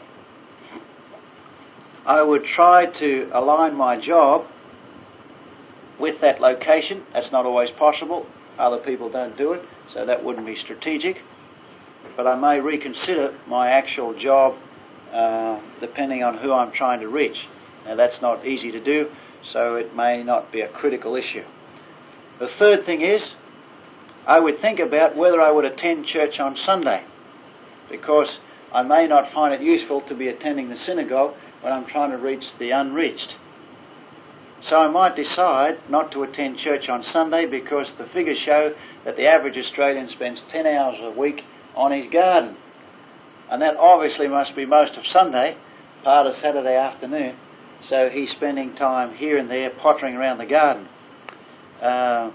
I would try to align my job with that location. That's not always possible. Other people don't do it, so that wouldn't be strategic. But I may reconsider my actual job uh, depending on who I'm trying to reach. Now, that's not easy to do, so it may not be a critical issue. The third thing is, I would think about whether I would attend church on Sunday, because I may not find it useful to be attending the synagogue when I'm trying to reach the unreached. So I might decide not to attend church on Sunday because the figures show that the average Australian spends ten hours a week on his garden. And that obviously must be most of Sunday, part of Saturday afternoon. So he's spending time here and there pottering around the garden. Uh,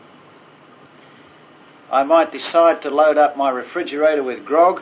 I might decide to load up my refrigerator with grog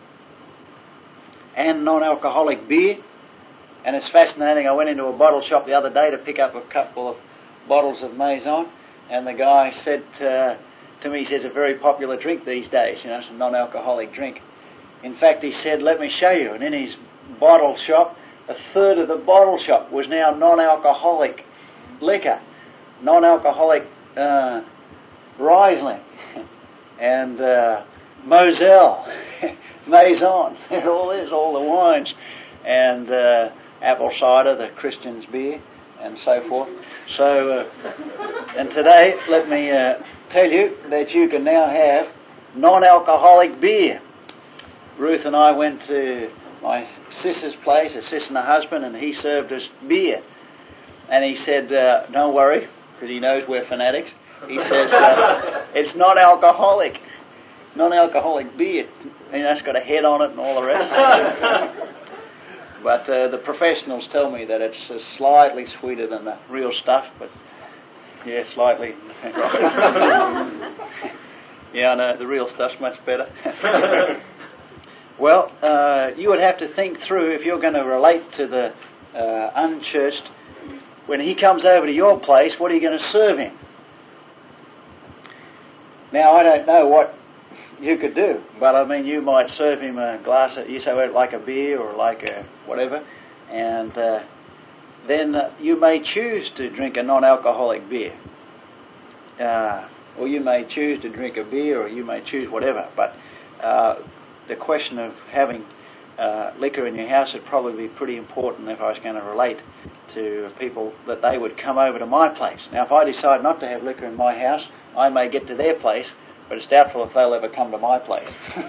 and non-alcoholic beer. And it's fascinating, I went into a bottle shop the other day to pick up a couple of bottles of Maison, and the guy said uh, to me, he says, a very popular drink these days, you know, it's a non-alcoholic drink. In fact, he said, let me show you. And in his bottle shop, a third of the bottle shop was now non-alcoholic liquor, non-alcoholic uh, Riesling, and uh, Moselle, Maison, all this, all the wines, and uh, apple cider, the Christian's beer, and so forth. So, uh, and today, let me uh, tell you that you can now have non-alcoholic beer. Ruth and I went to my sister's place, a sister and a husband, and he served us beer. And he said, uh, don't worry, because he knows we're fanatics. He says, uh, it's not alcoholic. Non-alcoholic beer. You know, it's got a head on it and all the rest. But uh, the professionals tell me that it's uh, slightly sweeter than the real stuff, but yeah, slightly. Yeah, I know, the real stuff's much better. Well, uh, you would have to think through, if you're going to relate to the uh, unchurched, when he comes over to your place, what are you going to serve him? Now, I don't know what you could do, but I mean, you might serve him a glass of, you say, well, like a beer or like a whatever, and uh, then uh, you may choose to drink a non-alcoholic beer. Uh, or you may choose to drink a beer, or you may choose whatever, but uh, the question of having uh, liquor in your house would probably be pretty important if I was going to relate to people, that they would come over to my place. Now, if I decide not to have liquor in my house, I may get to their place, but it's doubtful if they'll ever come to my place.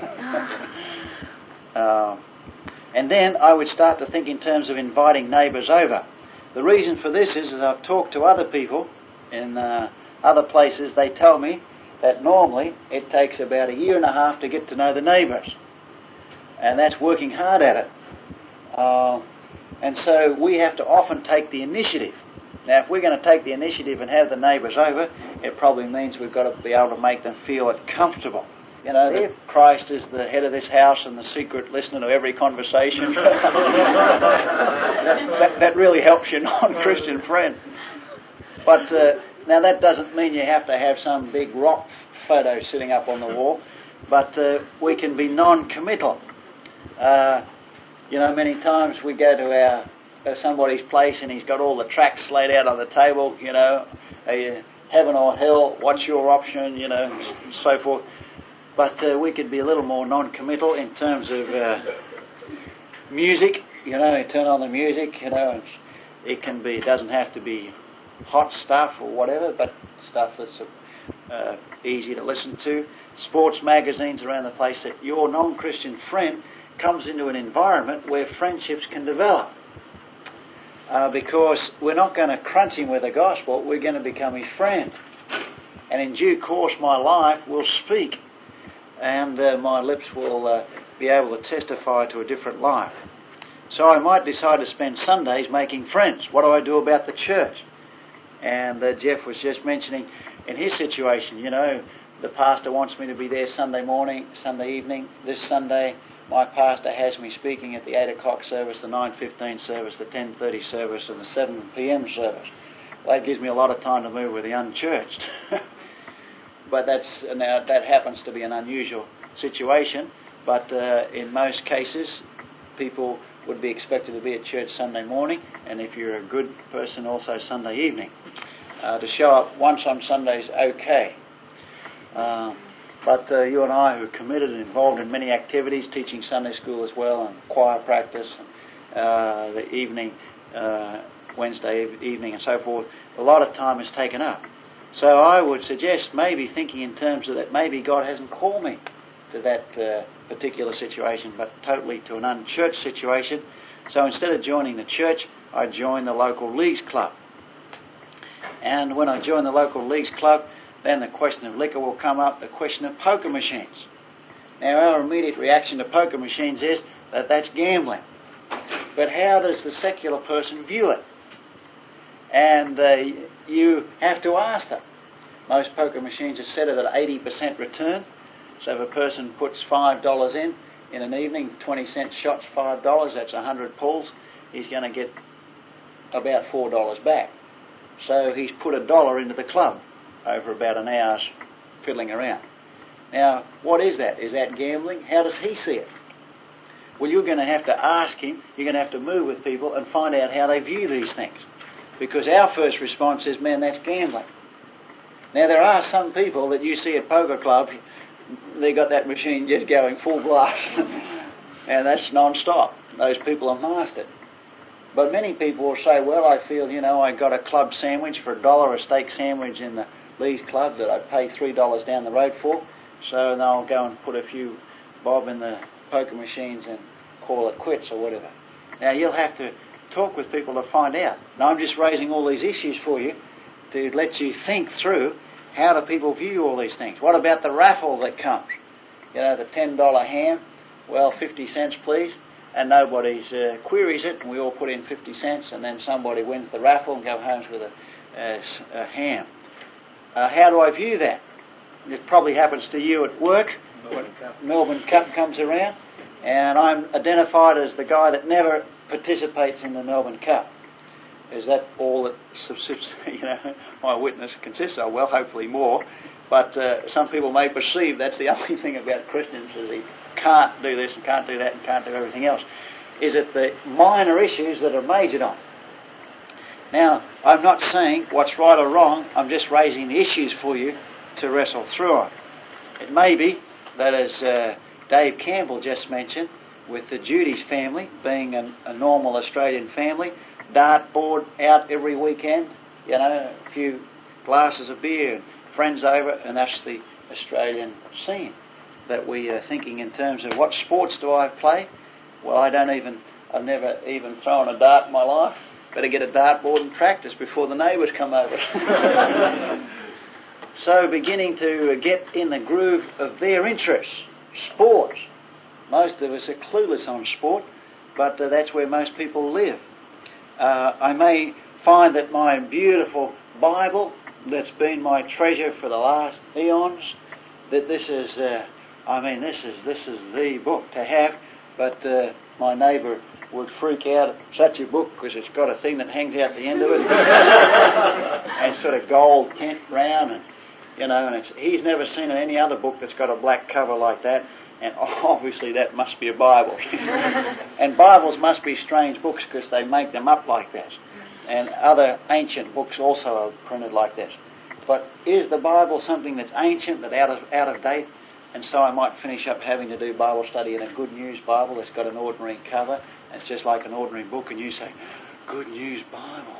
uh, and then I would start to think in terms of inviting neighbours over. The reason for this is, as I've talked to other people in uh, other places, they tell me that normally it takes about a year and a half to get to know the neighbours. And that's working hard at it. Uh, and so we have to often take the initiative. Now, if we're going to take the initiative and have the neighbours over, it probably means we've got to be able to make them feel it comfortable. You know, if Christ is the head of this house and the secret listener to every conversation, that, that, that really helps your non-Christian friend. But uh, now that doesn't mean you have to have some big rock photo sitting up on the wall, but uh, we can be non-committal. Uh, you know, many times we go to our uh, somebody's place and he's got all the tracts laid out on the table, you know, uh, heaven or hell, what's your option, you know, and so forth. But uh, we could be a little more non-committal in terms of uh, music. You know, you turn on the music, you know, and it can be, it doesn't have to be hot stuff or whatever, but stuff that's uh, easy to listen to. Sports magazines around the place, that your non-Christian friend comes into an environment where friendships can develop. Uh, because we're not going to crunch him with the gospel, we're going to become his friend. And in due course my life will speak, and uh, my lips will uh, be able to testify to a different life. So I might decide to spend Sundays making friends. What do I do about the church? And uh, Jeff was just mentioning in his situation, you know, the pastor wants me to be there Sunday morning, Sunday evening. This Sunday my pastor has me speaking at the eight o'clock service, the nine fifteen service, the ten thirty service and the seven p.m. service. Well, that gives me a lot of time to move with the unchurched. But that's now that happens to be an unusual situation. But uh, in most cases, people would be expected to be at church Sunday morning, and if you're a good person, also Sunday evening. Uh, to show up once on Sunday is okay. Uh, but uh, you and I, who are committed and involved in many activities, teaching Sunday school as well, and choir practice, uh, the evening, uh, Wednesday evening and so forth, a lot of time is taken up. So I would suggest maybe thinking in terms of that, maybe God hasn't called me to that uh, particular situation, but totally to an unchurched situation. So instead of joining the church, I join the local leagues club. And when I join the local leagues club, then the question of liquor will come up, the question of poker machines. Now, our immediate reaction to poker machines is that that's gambling. But how does the secular person view it? And uh, you have to ask them. Most poker machines are set at an eighty percent return. So if a person puts five dollars in, in an evening, twenty cent shots, five dollars, that's one hundred pulls, he's going to get about four dollars back. So he's put a dollar into the club over about an hour's fiddling around. Now, what is that? Is that gambling? How does he see it? Well, you're going to have to ask him, you're going to have to move with people and find out how they view these things. Because our first response is, man, that's gambling. Now, there are some people that you see at poker clubs, they got that machine just going full blast. And that's non-stop. Those people are mastered. But many people will say, well, I feel, you know, I got a club sandwich for a dollar, a steak sandwich in the Lee's Club that I pay three dollars down the road for. So they'll go and put a few bob in the poker machines and call it quits or whatever. Now, you'll have to talk with people to find out. Now, I'm just raising all these issues for you to let you think through, how do people view all these things? What about the raffle that comes? You know, the ten dollar ham, well, fifty cents please, and nobody uh, queries it, and we all put in fifty cents, and then somebody wins the raffle and go home with a, a, a ham. Uh, how do I view that? it probably happens to you at work.
Melbourne Cup.
Melbourne Cup comes around, and I'm identified as the guy that never participates in the Melbourne Cup. Is that all that subsists, you know, my witness consists of? Well, hopefully more. But uh, some people may perceive that's the only thing about Christians, is he can't do this and can't do that and can't do everything else. Is it the minor issues that are majored on? Now, I'm not saying what's right or wrong, I'm just raising the issues for you to wrestle through on. It may be that, as uh, Dave Campbell just mentioned, with the Judy's family being a, a normal Australian family, dartboard out every weekend, you know, a few glasses of beer and friends over, and that's the Australian scene. That we are thinking in terms of what sports do I play? Well, I don't even, I've never even thrown a dart in my life. Better get a dartboard and practice before the neighbours come over. So beginning to get in the groove of their interests, sports. Most of us are clueless on sport, but uh, that's where most people live. Uh, I may find that my beautiful Bible, that's been my treasure for the last eons, that this is, uh, I mean, this is this is the book to have, but uh, my neighbour would freak out at such a book because it's got a thing that hangs out the end of it and sort of gold tint round, and you know, and it's, he's never seen any other book that's got a black cover like that, and obviously that must be a Bible. And Bibles must be strange books because they make them up like that, and other ancient books also are printed like this. But is the Bible something that's ancient, that out of out of date? And so I might finish up having to do Bible study in a Good News Bible that's got an ordinary cover. It's just like an ordinary book, and you say, Good News Bible.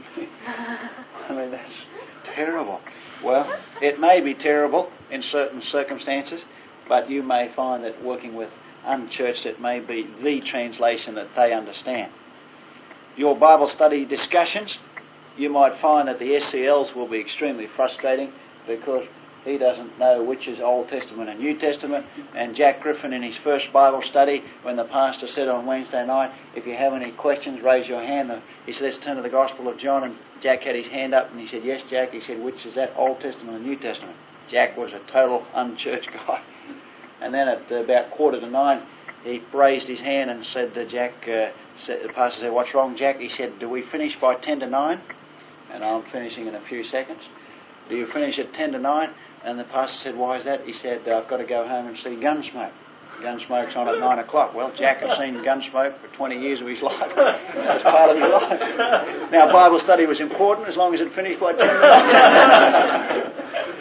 I mean, that's terrible. Well, it may be terrible in certain circumstances, but you may find that working with unchurched, it may be the translation that they understand. Your Bible study discussions, you might find that the S C Ls will be extremely frustrating because he doesn't know which is Old Testament and New Testament. And Jack Griffin, in his first Bible study, when the pastor said on Wednesday night, if you have any questions, raise your hand. He said, let's turn to the Gospel of John. And Jack had his hand up and he said, yes, Jack. He said, which is that, Old Testament and New Testament? Jack was a total unchurched guy. And then at about quarter to nine, he raised his hand and said to Jack, uh, said, the pastor said, what's wrong, Jack? He said, do we finish by ten to nine? And I'm finishing in a few seconds. Do you finish at ten to nine? And the pastor said, why is that? He said, I've got to go home and see Gunsmoke. Gunsmoke's on at nine o'clock. Well, Jack had seen Gunsmoke for twenty years of his life. That was part of his life. Now, Bible study was important as long as it finished by ten to nine.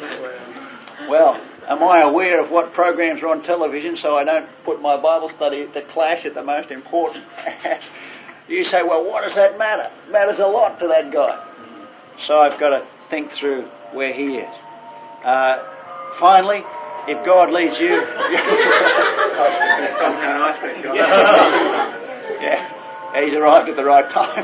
Well, am I aware of what programs are on television so I don't put my Bible study to clash at the most important? You say, well, what does that matter? It matters a lot to that guy. So I've got to think through where he is. Uh, finally, if God leads you... yeah. yeah, he's arrived at the right time.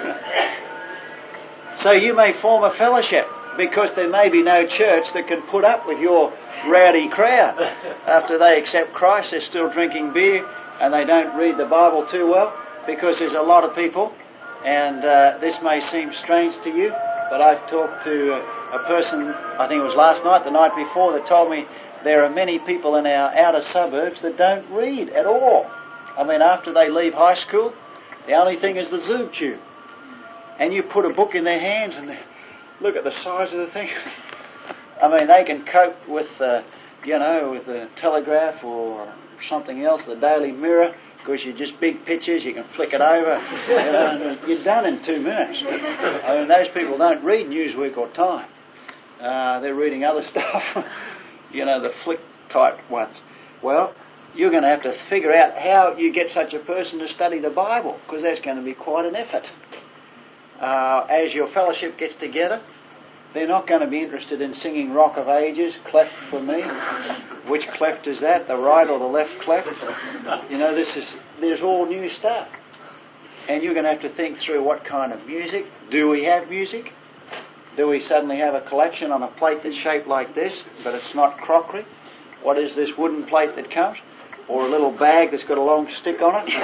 So you may form a fellowship, because there may be no church that can put up with your rowdy crowd. After they accept Christ, they're still drinking beer, and they don't read the Bible too well, because there's a lot of people, and uh, this may seem strange to you, but I've talked to a, a person, I think it was last night, the night before, that told me there are many people in our outer suburbs that don't read at all. I mean, after they leave high school, the only thing is the Zoob tube. And you put a book in their hands and they look at the size of the thing. I mean, they can cope with, uh, you know, with the Telegraph or something else, the Daily Mirror, because you're just big pictures, you can flick it over, you know, and you're done in two minutes. I mean, those people don't read Newsweek or Time. Uh, they're reading other stuff, you know, the flick type ones. Well, you're going to have to figure out how you get such a person to study the Bible, because that's going to be quite an effort. Uh, as your fellowship gets together, they're not going to be interested in singing Rock of Ages, Cleft for Me. Which cleft is that, the right or the left cleft? You know, this is, there's all new stuff. And you're going to have to think through what kind of music. Do we have music? Do we suddenly have a collection on a plate that's shaped like this, but it's not crockery? What is this wooden plate that comes? Or a little bag that's got a long stick on it?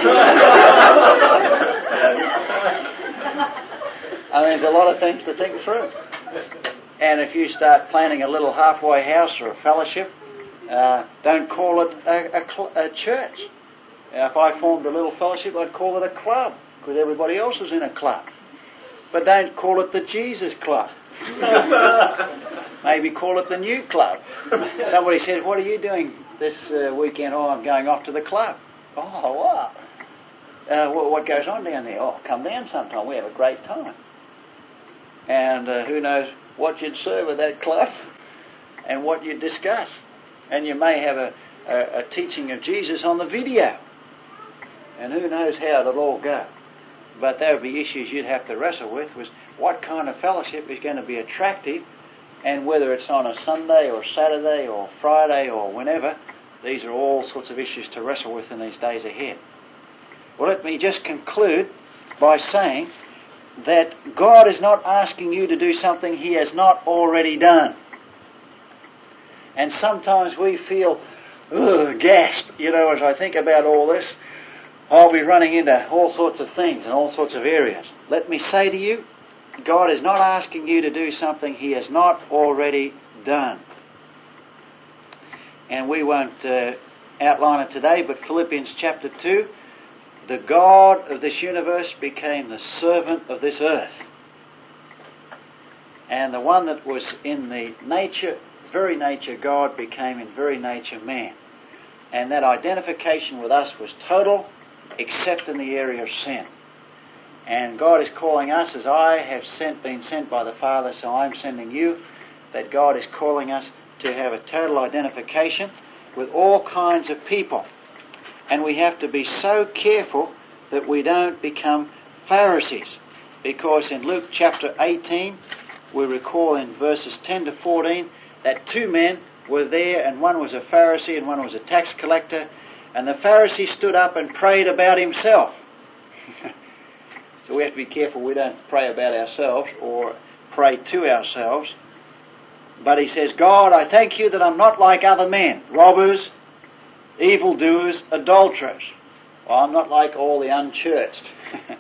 I mean, there's a lot of things to think through. And if you start planning a little halfway house or a fellowship, uh, don't call it a, a, cl- a church. If I formed a little fellowship, I'd call it a club, because everybody else is in a club. But don't call it the Jesus Club. Maybe call it the New Club. Somebody says, what are you doing this uh, weekend? Oh, I'm going off to the club. Oh, what? Uh, what, what goes on down there? Oh, come down sometime. We have a great time. And uh, who knows what you'd serve at that club and what you'd discuss. And you may have a, a, a teaching of Jesus on the video. And who knows how it'll all go. But there would be issues you'd have to wrestle with, was what kind of fellowship is going to be attractive, and whether it's on a Sunday or Saturday or Friday or whenever. These are all sorts of issues to wrestle with in these days ahead. Well, let me just conclude by saying that God is not asking you to do something He has not already done. And sometimes we feel, ugh, gasp, you know, as I think about all this. I'll be running into all sorts of things in all sorts of areas. Let me say to you, God is not asking you to do something He has not already done. And we won't uh, outline it today, but Philippians chapter two, the God of this universe became the servant of this earth. And the one that was in the nature, very nature God, became in very nature man. And that identification with us was total, except in the area of sin. And God is calling us, as I have sent, been sent by the Father, so I'm sending you, that God is calling us to have a total identification with all kinds of people. And we have to be so careful that we don't become Pharisees. Because in Luke chapter eighteen, we recall in verses ten to fourteen, that two men were there, and one was a Pharisee and one was a tax collector. And the Pharisee stood up and prayed about himself. So we have to be careful we don't pray about ourselves or pray to ourselves. But he says, God, I thank you that I'm not like other men, robbers, evildoers, adulterers. Well, I'm not like all the unchurched.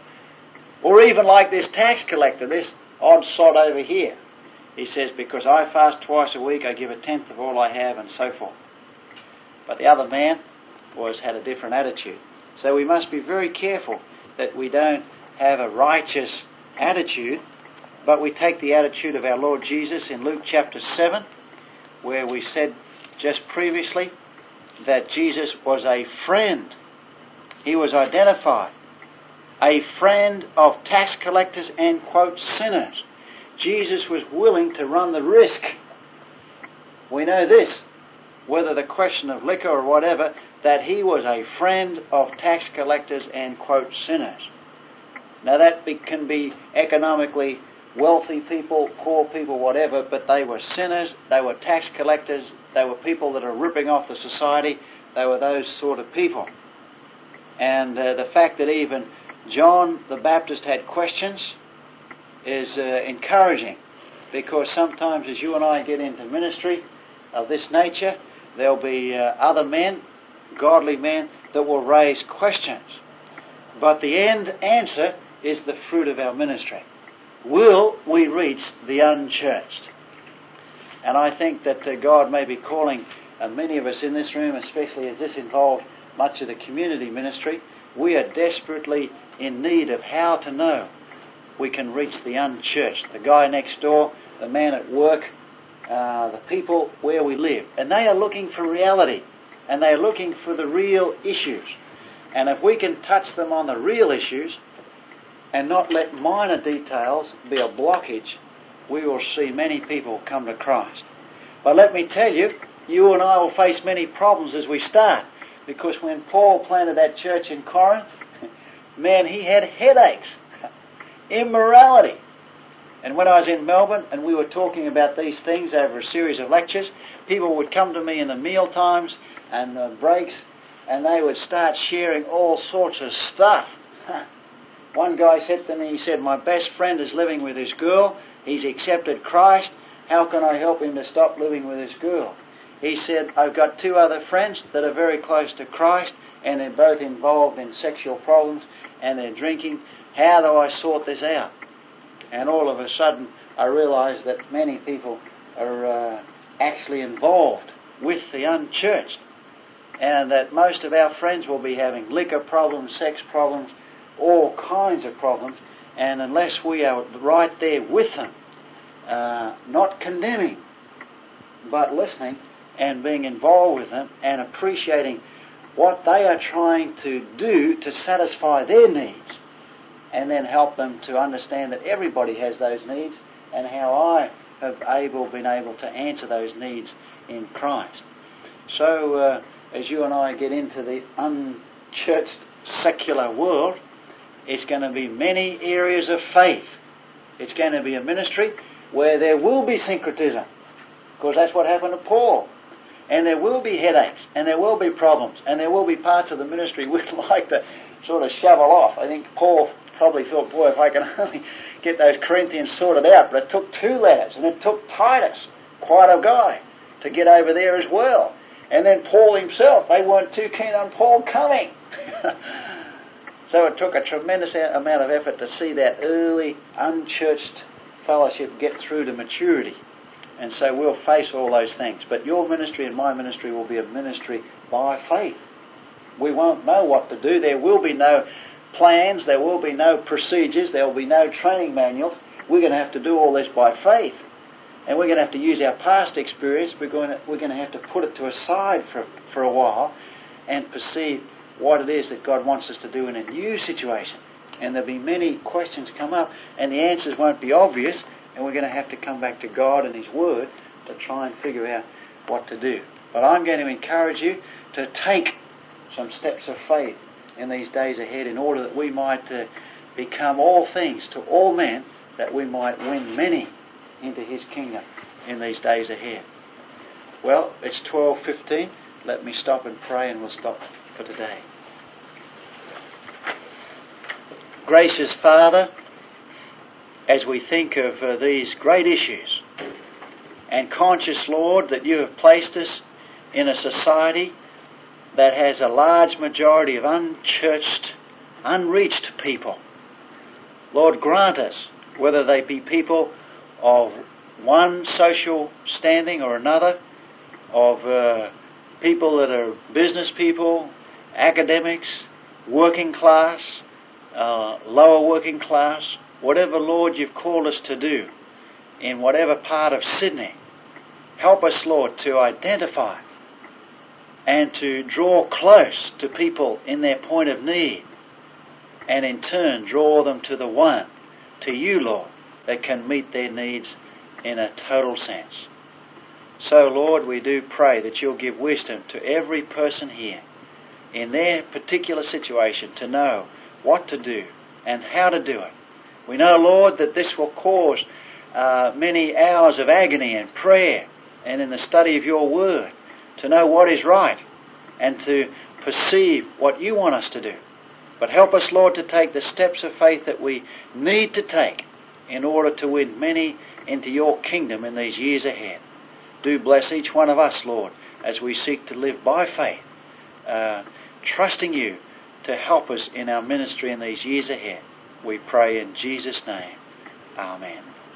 Or even like this tax collector, this odd sod over here. He says, because I fast twice a week, I give a tenth of all I have, and so forth. But the other man was had a different attitude. So we must be very careful that we don't have a righteous attitude, but we take the attitude of our Lord Jesus in Luke chapter seven, where we said just previously that Jesus was a friend. He was identified. A friend of tax collectors and, quote, sinners. Jesus was willing to run the risk. We know this, whether the question of liquor or whatever, that he was a friend of tax collectors and, quote, sinners. Now that be, can be economically wealthy people, poor people, whatever, but they were sinners, they were tax collectors, they were people that are ripping off the society, they were those sort of people. And uh, the fact that even John the Baptist had questions is uh, encouraging, because sometimes as you and I get into ministry of this nature, there'll be uh, other men, godly men, that will raise questions. But the end answer is the fruit of our ministry. Will we reach the unchurched? And I think that uh, God may be calling uh, many of us in this room, especially as this involved much of the community ministry. We are desperately in need of how to know we can reach the unchurched. The guy next door, the man at work, uh, the people where we live. And they are looking for reality. And they are looking for the real issues. And if we can touch them on the real issues and not let minor details be a blockage, we will see many people come to Christ. But let me tell you, you and I will face many problems as we start. Because when Paul planted that church in Corinth, man, he had headaches. Immorality. And when I was in Melbourne and we were talking about these things over a series of lectures, people would come to me in the meal times and the breaks, and they would start sharing all sorts of stuff. One guy said to me, he said, my best friend is living with his girl. He's accepted Christ. How can I help him to stop living with his girl? He said, I've got two other friends that are very close to Christ, and they're both involved in sexual problems, and they're drinking. How do I sort this out? And all of a sudden, I realise that many people are uh, actually involved with the unchurched, and that most of our friends will be having liquor problems, sex problems, all kinds of problems, and unless we are right there with them, uh, not condemning, but listening and being involved with them and appreciating what they are trying to do to satisfy their needs, and then help them to understand that everybody has those needs and how I have able been able to answer those needs in Christ. So uh, as you and I get into the unchurched secular world, it's going to be many areas of faith. It's going to be a ministry where there will be syncretism, because that's what happened to Paul. And there will be headaches, and there will be problems, and there will be parts of the ministry we'd like to sort of shovel off. I think Paul probably thought, boy, if I can only get those Corinthians sorted out. But it took two lads, and it took Titus, quite a guy, to get over there as well. And then Paul himself, they weren't too keen on Paul coming. So it took a tremendous amount of effort to see that early unchurched fellowship get through to maturity. And so we'll face all those things. But your ministry and my ministry will be a ministry by faith. We won't know what to do. There will be no plans. There will be no procedures. There will be no training manuals. We're going to have to do all this by faith. And we're going to have to use our past experience. We're going to, we're going to have to put it to a side for, for a while and perceive what it is that God wants us to do in a new situation. And there'll be many questions come up, and the answers won't be obvious, and we're going to have to come back to God and His Word to try and figure out what to do. But I'm going to encourage you to take some steps of faith in these days ahead, in order that we might uh, become all things to all men, that we might win many into His kingdom in these days ahead. Well, it's twelve fifteen. Let me stop and pray, and we'll stop for today. Gracious Father, as we think of uh, these great issues, and conscious, Lord, that you have placed us in a society that has a large majority of unchurched, unreached people. Lord, grant us, whether they be people of one social standing or another, of uh, people that are business people, academics, working class, uh, lower working class, whatever, Lord, you've called us to do in whatever part of Sydney. Help us, Lord, to identify and to draw close to people in their point of need, and in turn draw them to the one, to you, Lord, that can meet their needs in a total sense. So, Lord, we do pray that you'll give wisdom to every person here in their particular situation to know what to do and how to do it. We know, Lord, that this will cause uh, many hours of agony and prayer and in the study of your word to know what is right and to perceive what you want us to do. But help us, Lord, to take the steps of faith that we need to take in order to win many into your kingdom in these years ahead. Do bless each one of us, Lord, as we seek to live by faith, uh, trusting you to help us in our ministry in these years ahead. We pray in Jesus' name. Amen.